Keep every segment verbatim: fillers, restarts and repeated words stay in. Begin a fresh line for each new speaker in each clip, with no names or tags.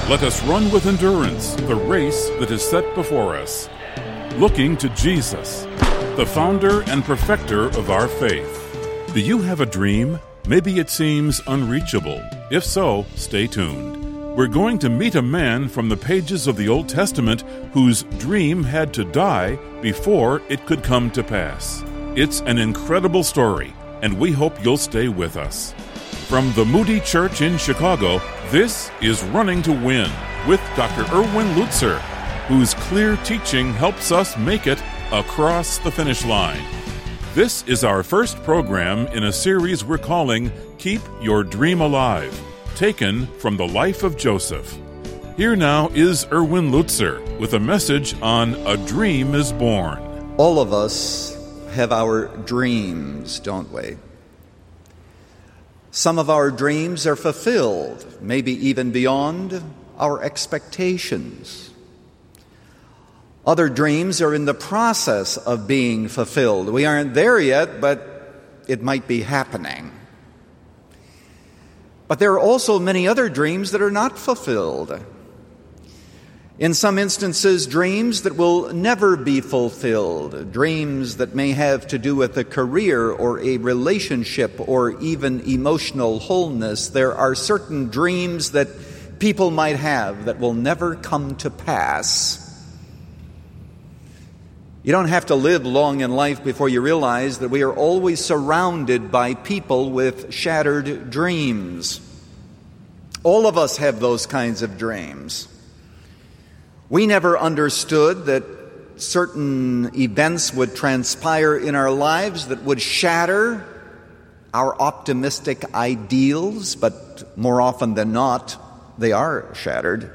Let us run with endurance the race that is set before us, looking to Jesus, the founder and perfecter of our faith. Do you have a dream? Maybe it seems unreachable. If so, stay tuned. We're going to meet a man from the pages of the Old Testament whose dream had to die before it could come to pass. It's an incredible story, and we hope you'll stay with us. From the Moody Church in Chicago, this is Running to Win with Doctor Erwin Lutzer, whose clear teaching helps us make it across the finish line. This is our first program in a series we're calling Keep Your Dream Alive, taken from the life of Joseph. Here now is Erwin Lutzer with a message on A Dream is Born.
All of us have our dreams, don't we? Some of our dreams are fulfilled, maybe even beyond our expectations. Other dreams are in the process of being fulfilled. We aren't there yet, but it might be happening. But there are also many other dreams that are not fulfilled. In some instances, dreams that will never be fulfilled, dreams that may have to do with a career or a relationship or even emotional wholeness. There are certain dreams that people might have that will never come to pass. You don't have to live long in life before you realize that we are always surrounded by people with shattered dreams. All of us have those kinds of dreams. We never understood that certain events would transpire in our lives that would shatter our optimistic ideals, but more often than not, they are shattered.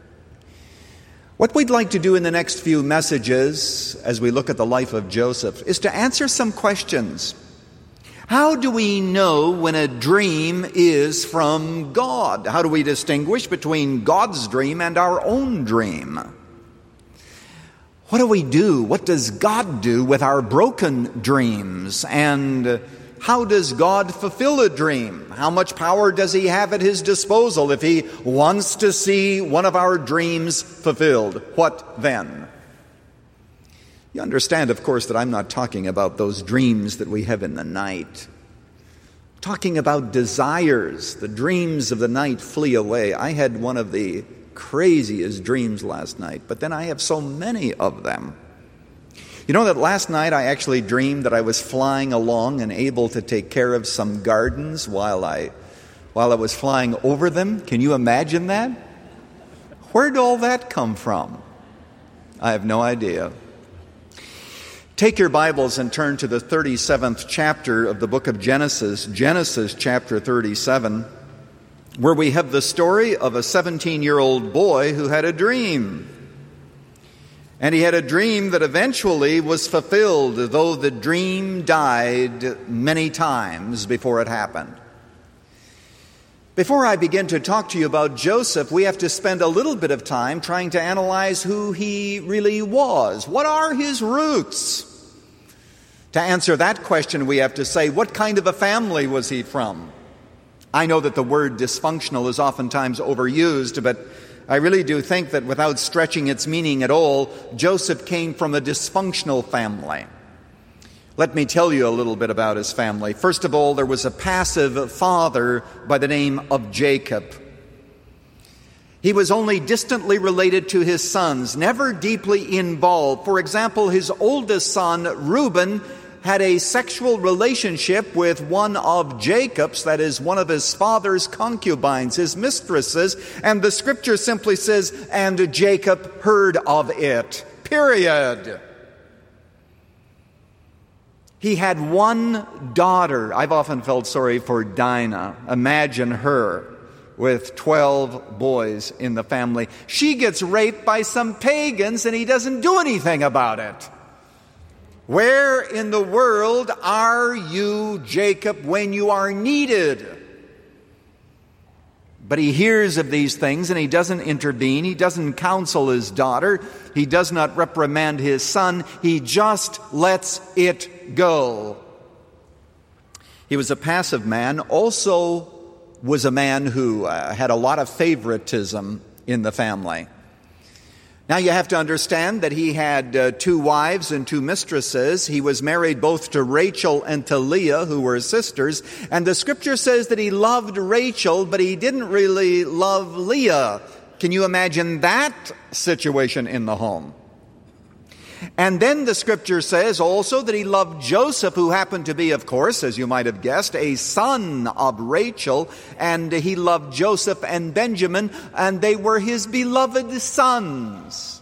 What we'd like to do in the next few messages, as we look at the life of Joseph, is to answer some questions. How do we know when a dream is from God? How do we distinguish between God's dream and our own dream? What do we do? What does God do with our broken dreams? And how does God fulfill a dream? How much power does He have at His disposal if He wants to see one of our dreams fulfilled? What then? You understand, of course, that I'm not talking about those dreams that we have in the night. I'm talking about desires. The dreams of the night flee away. I had one of the craziest dreams last night, but then I have so many of them. You know that last night I actually dreamed that I was flying along and able to take care of some gardens while I, while I was flying over them. Can you imagine that? Where did all that come from? I have no idea. Take your Bibles and turn to the thirty-seventh chapter of the book of Genesis, Genesis chapter thirty-seven, where we have the story of a seventeen-year-old boy who had a dream. And he had a dream that eventually was fulfilled, though the dream died many times before it happened. Before I begin to talk to you about Joseph, we have to spend a little bit of time trying to analyze who he really was. What are his roots? To answer that question, we have to say, what kind of a family was he from? I know that the word dysfunctional is oftentimes overused, but I really do think that without stretching its meaning at all, Joseph came from a dysfunctional family. Let me tell you a little bit about his family. First of all, there was a passive father by the name of Jacob. He was only distantly related to his sons, never deeply involved. For example, his oldest son, Reuben, had a sexual relationship with one of Jacob's, that is, one of his father's concubines, his mistresses, and the scripture simply says, and Jacob heard of it. Period. He had one daughter. I've often felt sorry for Dinah. Imagine her with twelve boys in the family. She gets raped by some pagans and he doesn't do anything about it. Where in the world are you, Jacob, when you are needed? But he hears of these things and he doesn't intervene. He doesn't counsel his daughter. He does not reprimand his son. He just lets it go. He was a passive man, also was a man who uh, had a lot of favoritism in the family. Now you have to understand that he had uh, two wives and two mistresses. He was married both to Rachel and to Leah, who were sisters. And the scripture says that he loved Rachel, but he didn't really love Leah. Can you imagine that situation in the home? And then the scripture says also that he loved Joseph, who happened to be, of course, as you might have guessed, a son of Rachel. And he loved Joseph and Benjamin, and they were his beloved sons.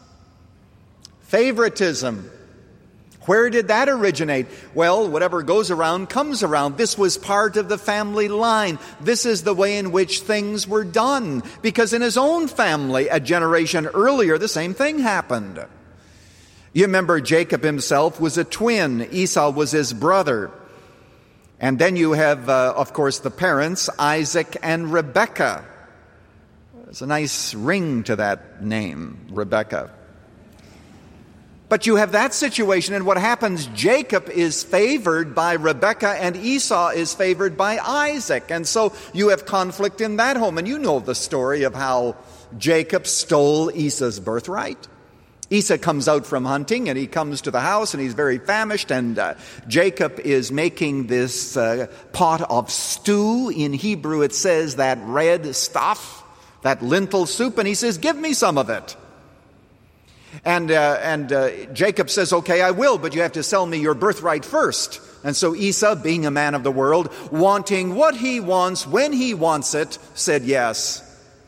Favoritism. Where did that originate? Well, whatever goes around comes around. This was part of the family line. This is the way in which things were done. Because in his own family, a generation earlier, the same thing happened. You remember Jacob himself was a twin. Esau was his brother. And then you have, uh, of course, the parents, Isaac and Rebekah. There's a nice ring to that name, Rebekah. But you have that situation, and what happens, Jacob is favored by Rebekah and Esau is favored by Isaac. And so you have conflict in that home. And you know the story of how Jacob stole Esau's birthright. Esau comes out from hunting, and he comes to the house, and he's very famished, and uh, Jacob is making this uh, pot of stew. In Hebrew it says that red stuff, that lentil soup, and he says, give me some of it. And, uh, and uh, Jacob says, okay, I will, but you have to sell me your birthright first. And so Esau, being a man of the world, wanting what he wants, when he wants it, said yes.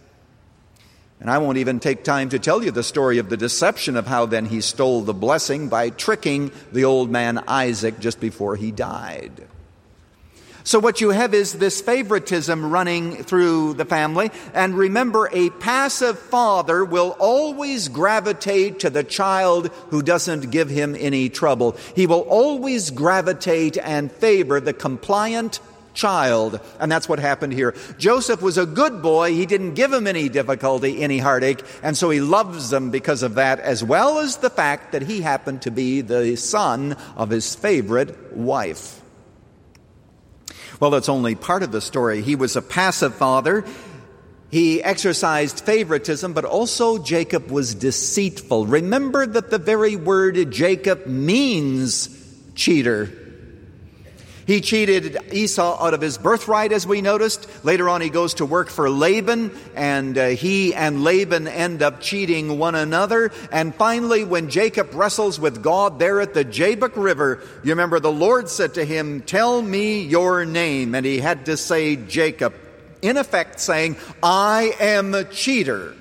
And I won't even take time to tell you the story of the deception of how then he stole the blessing by tricking the old man Isaac just before he died. So what you have is this favoritism running through the family. And remember, a passive father will always gravitate to the child who doesn't give him any trouble. He will always gravitate and favor the compliant child. And that's what happened here. Joseph was a good boy. He didn't give him any difficulty, any heartache, and so he loves them because of that, as well as the fact that he happened to be the son of his favorite wife. Well, that's only part of the story. He was a passive father. He exercised favoritism, but also Jacob was deceitful. Remember that the very word Jacob means cheater. He cheated Esau out of his birthright, as we noticed. Later on, he goes to work for Laban, and uh, he and Laban end up cheating one another. And finally, when Jacob wrestles with God there at the Jabbok River, you remember the Lord said to him, tell me your name. And he had to say Jacob, in effect saying, I am a cheater.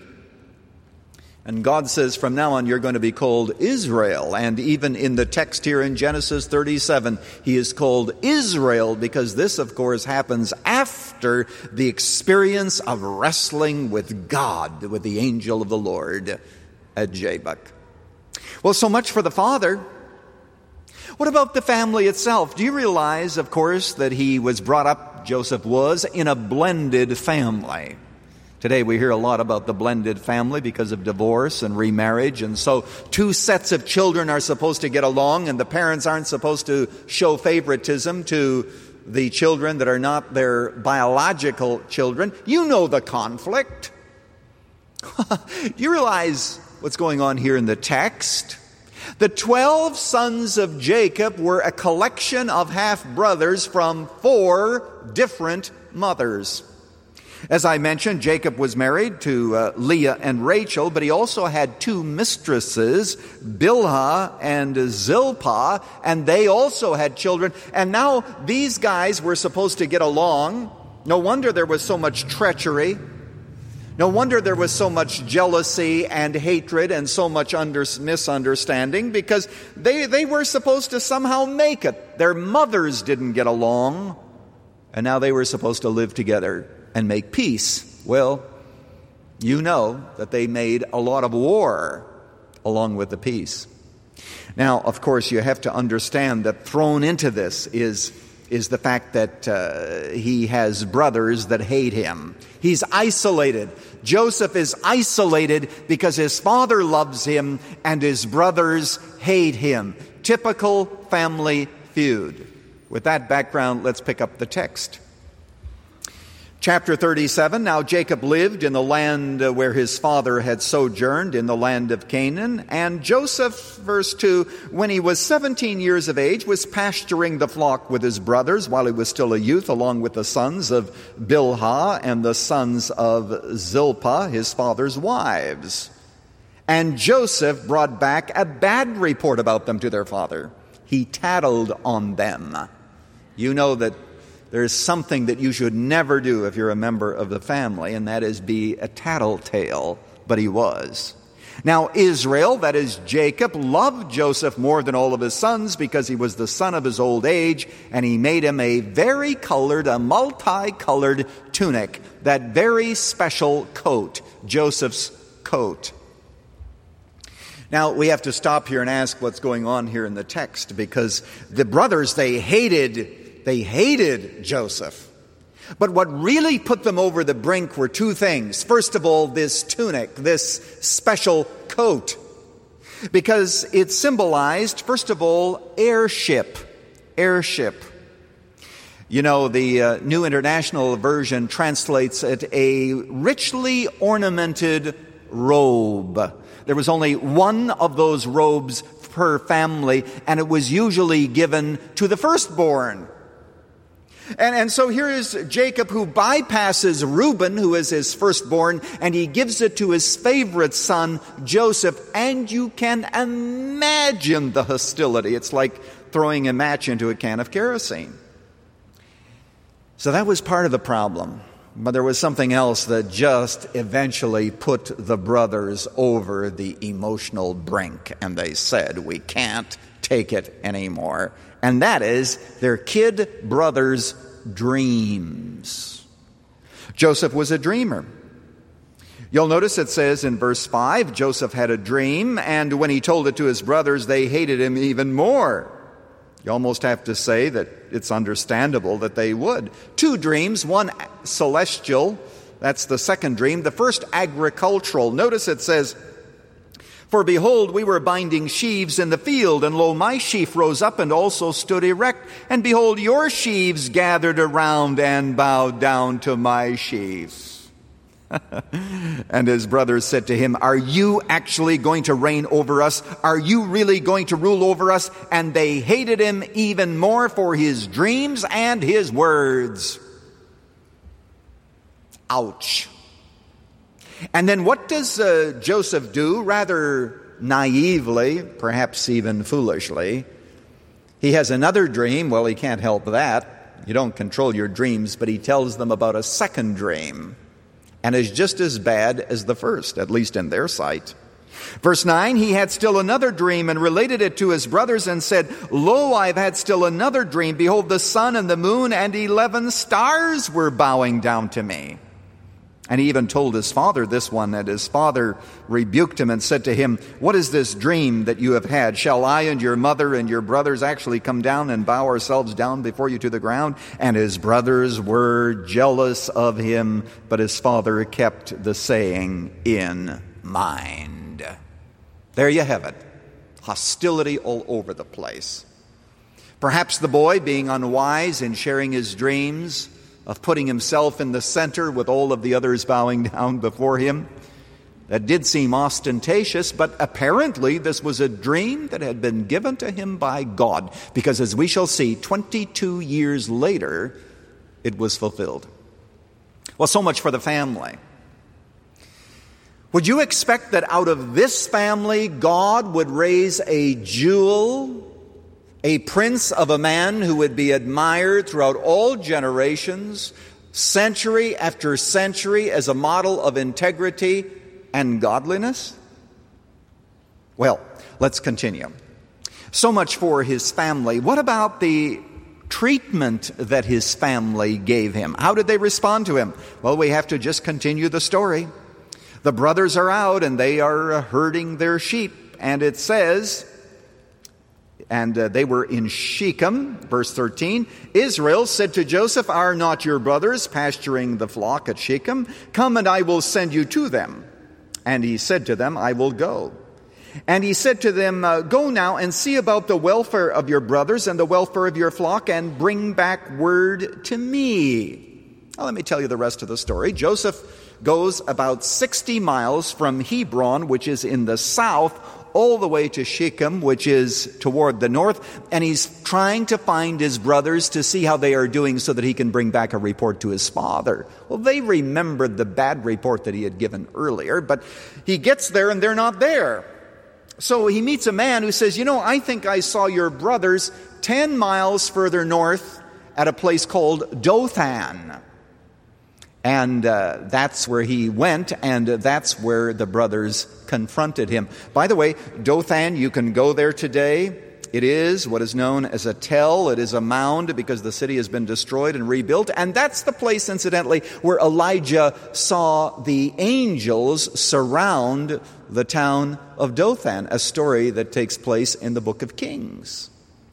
And God says, from now on, you're going to be called Israel. And even in the text here in Genesis thirty-seven, he is called Israel because this, of course, happens after the experience of wrestling with God, with the angel of the Lord at Jabbok. Well, so much for the father. What about the family itself? Do you realize, of course, that he was brought up, Joseph was, in a blended family? Today we hear a lot about the blended family because of divorce and remarriage, and so two sets of children are supposed to get along, and the parents aren't supposed to show favoritism to the children that are not their biological children. You know the conflict. Do you realize what's going on here in the text? The twelve sons of Jacob were a collection of half-brothers from four different mothers. As I mentioned, Jacob was married to uh, Leah and Rachel, but he also had two mistresses, Bilhah and Zilpah, and they also had children. And now these guys were supposed to get along. No wonder there was so much treachery. No wonder there was so much jealousy and hatred and so much under, misunderstanding, because they, they were supposed to somehow make it. Their mothers didn't get along, and now they were supposed to live together and make peace. Well, you know that they made a lot of war along with the peace. Now, of course, you have to understand that thrown into this is, is the fact that uh, he has brothers that hate him. He's isolated. Joseph is isolated because his father loves him and his brothers hate him. Typical family feud. With that background, let's pick up the text. Chapter thirty-seven, now Jacob lived in the land where his father had sojourned, in the land of Canaan. And Joseph, verse two, when he was seventeen years of age, was pasturing the flock with his brothers while he was still a youth, along with the sons of Bilhah and the sons of Zilpah, his father's wives. And Joseph brought back a bad report about them to their father. He tattled on them. You know that there's something that you should never do if you're a member of the family, and that is be a tattletale, but he was. Now Israel, that is Jacob, loved Joseph more than all of his sons because he was the son of his old age, and he made him a very colored, a multicolored tunic, that very special coat, Joseph's coat. Now, we have to stop here and ask what's going on here in the text, because the brothers, they hated They hated Joseph. But what really put them over the brink were two things. First of all, this tunic, this special coat, because it symbolized, first of all, heirship. Heirship. You know, the uh, New International Version translates it a richly ornamented robe. There was only one of those robes per family, and it was usually given to the firstborn. And, and so here is Jacob, who bypasses Reuben, who is his firstborn, and he gives it to his favorite son, Joseph. And you can imagine the hostility. It's like throwing a match into a can of kerosene. So that was part of the problem. But there was something else that just eventually put the brothers over the emotional brink. And they said, we can't take it anymore. And that is their kid brother's dreams. Joseph was a dreamer. You'll notice it says in verse five, Joseph had a dream, and when he told it to his brothers, they hated him even more. You almost have to say that it's understandable that they would. Two dreams, one celestial, that's the second dream. The first agricultural. Notice it says, for behold, we were binding sheaves in the field, and lo, my sheaf rose up and also stood erect. And behold, your sheaves gathered around and bowed down to my sheaf. And his brothers said to him, are you actually going to reign over us? Are you really going to rule over us? And they hated him even more for his dreams and his words. Ouch. And then what does uh, Joseph do? Rather naively, perhaps even foolishly, he has another dream. Well, he can't help that. You don't control your dreams, but he tells them about a second dream, and is just as bad as the first, at least in their sight. Verse nine, he had still another dream and related it to his brothers and said, lo, I've had still another dream. Behold, the sun and the moon and eleven stars were bowing down to me. And he even told his father this one, and his father rebuked him and said to him, what is this dream that you have had? Shall I and your mother and your brothers actually come down and bow ourselves down before you to the ground? And his brothers were jealous of him, but his father kept the saying in mind. There you have it. Hostility all over the place. Perhaps the boy, being unwise in sharing his dreams, of putting himself in the center with all of the others bowing down before him. That did seem ostentatious, but apparently this was a dream that had been given to him by God, because as we shall see, twenty-two years later, it was fulfilled. Well, so much for the family. Would you expect that out of this family, God would raise a jewel, a prince of a man who would be admired throughout all generations, century after century, as a model of integrity and godliness? Well, let's continue. So much for his family. What about the treatment that his family gave him? How did they respond to him? Well, we have to just continue the story. The brothers are out and they are herding their sheep, and it says, and uh, they were in Shechem, verse thirteen. Israel said to Joseph, are not your brothers pasturing the flock at Shechem? Come and I will send you to them. And he said to them, I will go. And he said to them, uh, go now and see about the welfare of your brothers and the welfare of your flock, and bring back word to me. Well, let me tell you the rest of the story. Joseph goes about sixty miles from Hebron, which is in the south, all the way to Shechem, which is toward the north, and he's trying to find his brothers to see how they are doing so that he can bring back a report to his father. Well, they remembered the bad report that he had given earlier, but he gets there and they're not there. So he meets a man who says, you know, I think I saw your brothers ten miles further north at a place called Dothan. And uh, that's where he went, and uh, that's where the brothers confronted him. By the way, Dothan, you can go there today. It is what is known as a tell. It is a mound because the city has been destroyed and rebuilt. And that's the place, incidentally, where Elijah saw the angels surround the town of Dothan, a story that takes place in the book of Kings.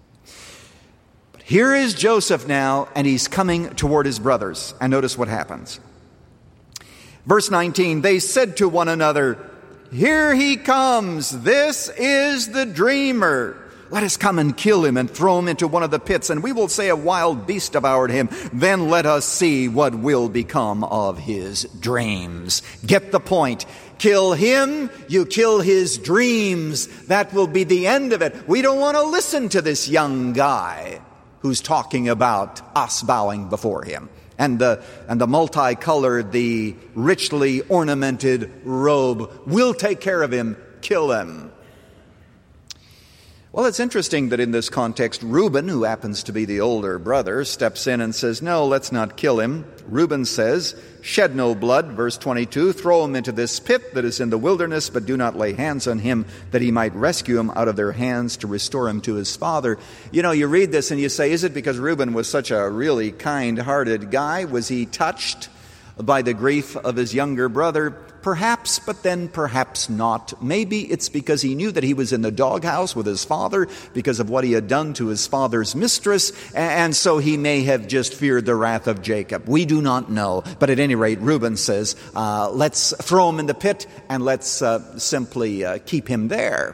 Here is Joseph now, and he's coming toward his brothers. And notice what happens. Verse nineteen, they said to one another, here he comes, this is the dreamer. Let us come and kill him and throw him into one of the pits, and we will say a wild beast devoured him. Then let us see what will become of his dreams. Get the point. Kill him, you kill his dreams. That will be the end of it. We don't want to listen to this young guy who's talking about us bowing before him. And the, and the multicolored, the richly ornamented robe. We'll take care of him. Kill him. Well, it's interesting that in this context, Reuben, who happens to be the older brother, steps in and says, no, let's not kill him. Reuben says, shed no blood, verse twenty-two, throw him into this pit that is in the wilderness, but do not lay hands on him, that he might rescue him out of their hands to restore him to his father. You know, you read this and you say, is it because Reuben was such a really kind-hearted guy? Was he touched by the grief of his younger brother? Perhaps, but then perhaps not. Maybe it's because he knew that he was in the doghouse with his father because of what he had done to his father's mistress, and so he may have just feared the wrath of Jacob. We do not know. But at any rate, Reuben says, uh, let's throw him in the pit and let's uh, simply uh, keep him there.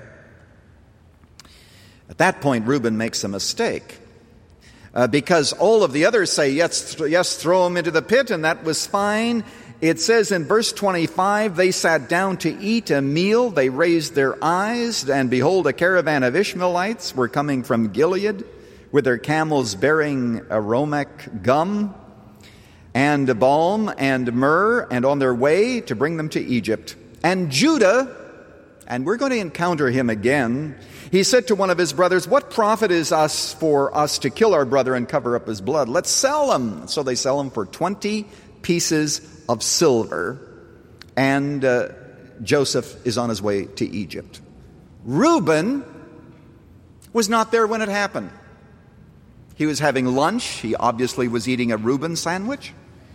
At that point, Reuben makes a mistake. Uh, because all of the others say, yes, th- yes, throw him into the pit, and that was fine. It says in verse twenty-five, they sat down to eat a meal. They raised their eyes, and behold, a caravan of Ishmaelites were coming from Gilead with their camels bearing aromatic gum and balm and myrrh, and on their way to bring them to Egypt. And Judah, and we're going to encounter him again, he said to one of his brothers, what profit is us for us to kill our brother and cover up his blood? Let's sell him. So they sell him for twenty pieces of silver, and uh, Joseph is on his way to Egypt. Reuben was not there when it happened. He was having lunch. He obviously was eating a Reuben sandwich.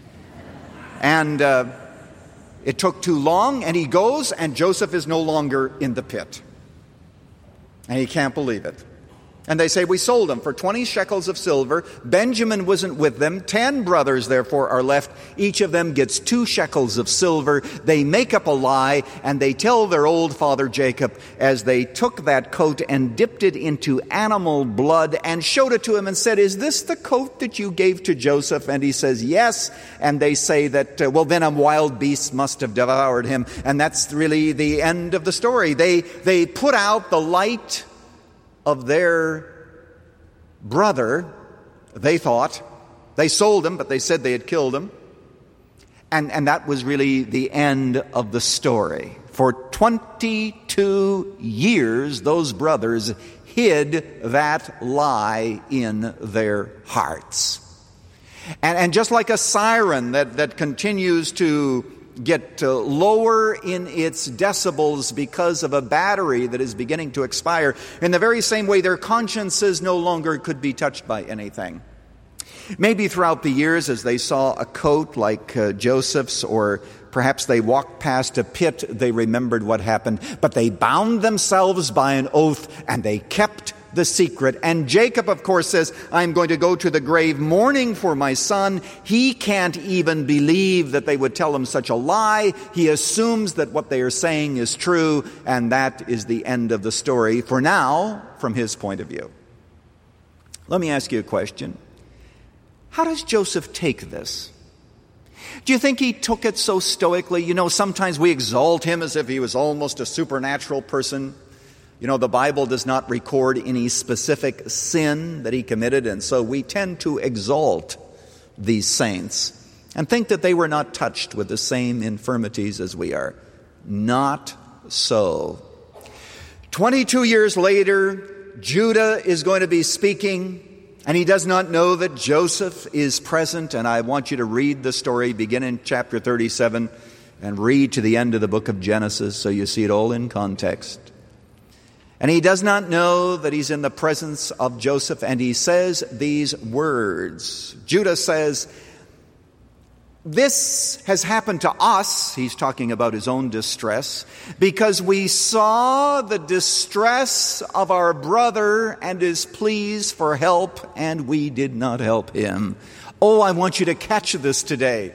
And uh, it took too long, and he goes, and Joseph is no longer in the pit. And he can't believe it. And they say, we sold him for twenty shekels of silver. Benjamin wasn't with them. Ten brothers, therefore, are left. Each of them gets two shekels of silver. They make up a lie, and they tell their old father Jacob, as they took that coat and dipped it into animal blood and showed it to him and said, is this the coat that you gave to Joseph? And he says, yes. And they say that, uh, well, then a wild beast must have devoured him. And that's really the end of the story. They, they put out the light of their brother. They thought they sold him, but they said they had killed him. And, and that was really the end of the story. For twenty-two years, those brothers hid that lie in their hearts. And, and just like a siren that, that continues to get uh, lower in its decibels because of a battery that is beginning to expire, in the very same way their consciences no longer could be touched by anything. Maybe throughout the years, as they saw a coat like uh, Joseph's, or perhaps they walked past a pit, they remembered what happened, but they bound themselves by an oath and they kept the secret. And Jacob, of course, says, I'm going to go to the grave mourning for my son. He can't even believe that they would tell him such a lie. He assumes that what they are saying is true, and that is the end of the story, for now, from his point of view. Let me ask you a question. How does Joseph take this? Do you think he took it so stoically? You know, sometimes we exalt him as if he was almost a supernatural person. You know, the Bible does not record any specific sin that he committed, and so we tend to exalt these saints and think that they were not touched with the same infirmities as we are. Not so. Twenty-two years later, Judah is going to be speaking, and he does not know that Joseph is present. And I want you to read the story, begin in chapter thirty-seven, and read to the end of the book of Genesis so you see it all in context. And he does not know that he's in the presence of Joseph, and he says these words. Judah says, "This has happened to us," he's talking about his own distress, "because we saw the distress of our brother and his pleas for help, and we did not help him." Oh, I want you to catch this today.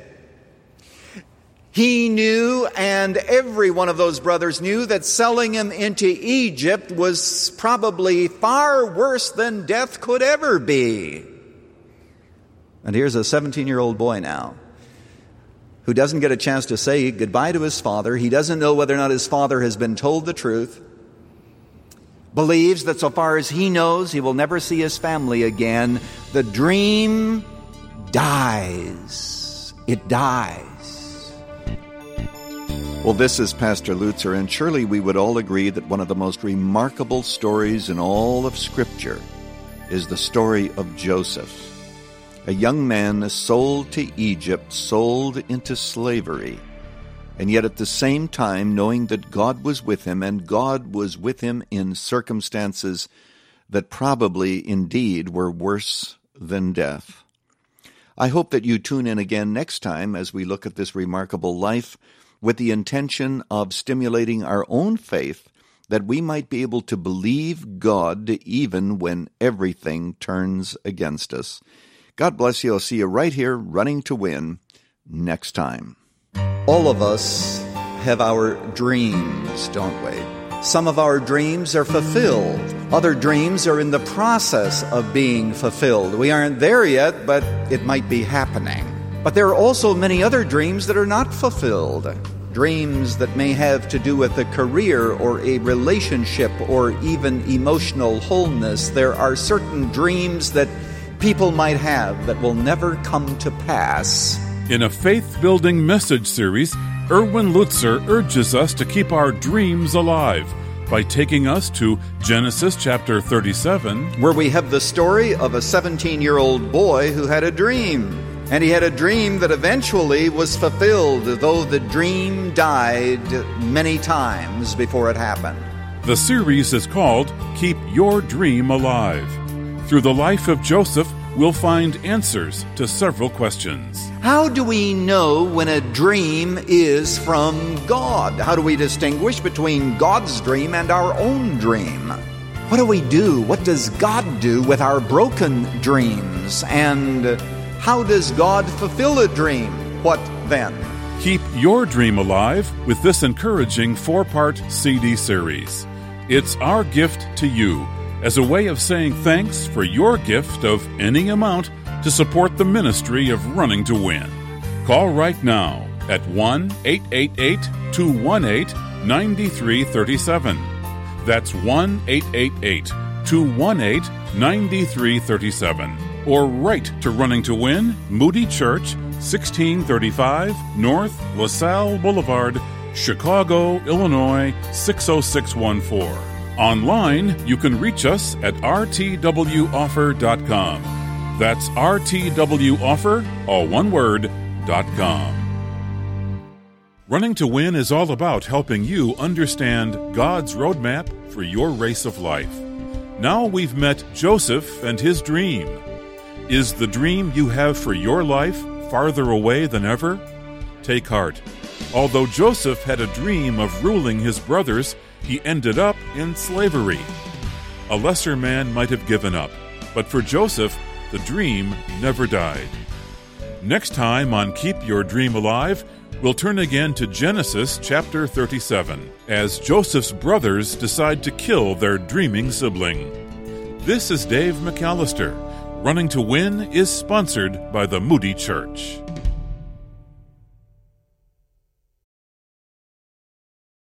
He knew, and every one of those brothers knew, that selling him into Egypt was probably far worse than death could ever be. And here's a seventeen-year-old boy now who doesn't get a chance to say goodbye to his father. He doesn't know whether or not his father has been told the truth. Believes that so far as he knows, he will never see his family again. The dream dies. It dies. Well, this is Pastor Lutzer, and surely we would all agree that one of the most remarkable stories in all of Scripture is the story of Joseph. A young man sold to Egypt, sold into slavery, and yet at the same time knowing that God was with him, and God was with him in circumstances that probably indeed were worse than death. I hope that you tune in again next time as we look at this remarkable life with the intention of stimulating our own faith, that we might be able to believe God even when everything turns against us. God bless you. I'll see you right here, Running to Win, next time. All of us have our dreams, don't we? Some of our dreams are fulfilled. Other dreams are in the process of being fulfilled. We aren't there yet, but it might be happening. But there are also many other dreams that are not fulfilled. Dreams that may have to do with a career or a relationship or even emotional wholeness. There are certain dreams that people might have that will never come to pass.
In a faith-building message series, Erwin Lutzer urges us to keep our dreams alive by taking us to Genesis chapter thirty-seven,
where we have the story of a seventeen-year-old boy who had a dream. And he had a dream that eventually was fulfilled, though the dream died many times before it happened.
The series is called Keep Your Dream Alive. Through the life of Joseph, we'll find answers to several questions.
How do we know when a dream is from God? How do we distinguish between God's dream and our own dream? What do we do? What does God do with our broken dreams? And how does God fulfill a dream? What then?
Keep your dream alive with this encouraging four-part C D series. It's our gift to you as a way of saying thanks for your gift of any amount to support the ministry of Running to Win. Call right now at one eight eight eight, two one eight, nine three three seven. That's one eight eight eight, two one eight, nine three three seven. Or write to Running to Win, Moody Church, sixteen thirty-five North LaSalle Boulevard, Chicago, Illinois, six oh six one four. Online, you can reach us at r t w offer dot com. That's r t w offer, all one word, dot com. Running to Win is all about helping you understand God's roadmap for your race of life. Now we've met Joseph and his dream. Is the dream you have for your life farther away than ever? Take heart. Although Joseph had a dream of ruling his brothers, he ended up in slavery. A lesser man might have given up, but for Joseph, the dream never died. Next time on Keep Your Dream Alive, we'll turn again to Genesis chapter thirty-seven, as Joseph's brothers decide to kill their dreaming sibling. This is Dave McAllister. Running to Win is sponsored by the Moody Church.